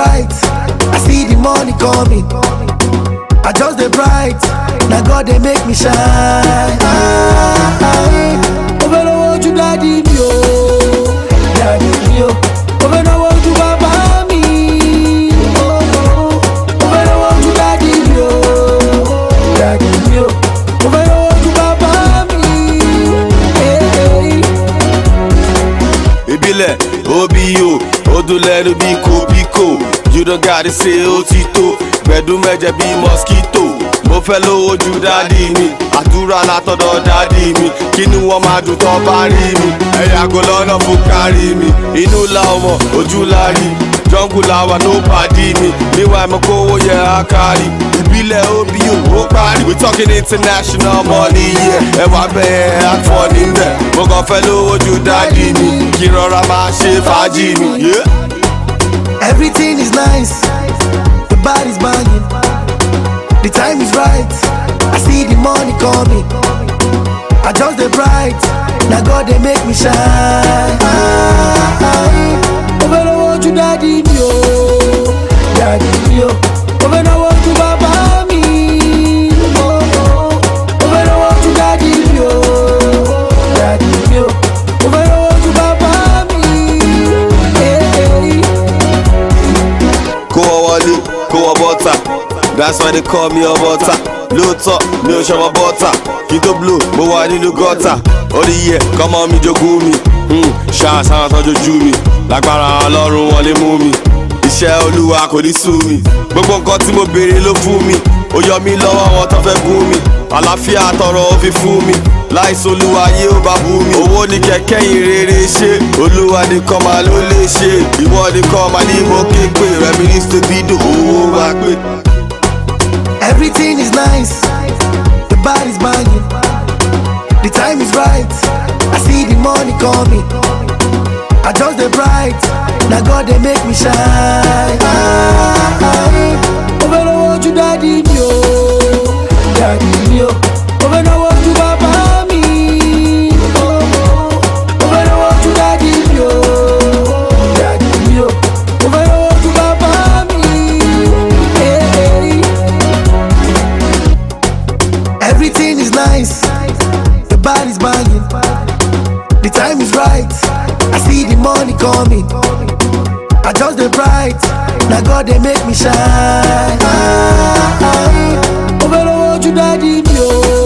bright, I see the money coming. I just the bright, now God they make me shine. Over the world you daddy me oh, daddy me oh. Over the world you baba me oh. Over the world you daddy me oh, daddy me oh. Over the world you baba me hey. Ibile, Obio, Odulero Biko. You don't gotta say Otito. Bedu meje be mosquito. Mo fẹ́ lówó ju dádì mi. Àdúrà látọ̀dọ̀ dádì mi. Kínú wọn máa dùn tán bá rí mi. Ẹ̀yà kò lọ́nà fún kárí mi. Inú la ọmọ, ojú la rí. Jungle làwà ló pàdé mi. Níwà mo kówó yẹ àkárí. Ìbílẹ̀ òbí ò parí. We talking international money yeah. Ẹ̀wà bẹ́ẹ̀ àtọ̀ níbẹ̀. Mo kàn fẹ́ lówó ju dádì mi. Kí rọra máa ṣe fàájì mi. Everything is nice, the body's banging, the time is right, I see the money coming. I just the bright, now God they make me shine. Over the world you daddy me oh, daddy me oh. Over the world you baba me oh. Over the world you daddy me oh, daddy me oh. Over the world you baba me hey. Go butter. That's why they call me a butter. Low top, no shower butter. Kito blue, mo wà nínú gutter. Orí yẹ, come on mi jogún mi. Ṣáà sáwọn tán jojú mi. Lágbára Ọlọ́run wọn lè mú mi. Iṣẹ́ Olúwa kò ní sú mi. Gbogbo nǹkan tí mo béèrè ló fún mi. Ó yọ mí lọ́wọ́ àwọn tó fẹ́ gún mi. Àlàáfíà tọrọ ó fi fún mi. Láìsí Olúwa ayé ó bá bú mi. Owó ni kẹ̀kẹ́ ìrere ṣe. Olúwa nìkan máa ló lè ṣe. Ìwọ nìkan máa ní mo ké pé. Reminisce to be the owó wá pé. Everything is nice, the body's banging, the time is right, I see the money coming. I just the bright, now God they make me shine. Over the world you daddy me oh, daddy me oh. Over the world you baba me oh. Over the world you daddy me oh, daddy me oh. Over the world you baba me hey. Everything is nice, the body's banging, the time is right, I see the money coming. I just the bright, now God they make me shine. Over the world you daddy me oh.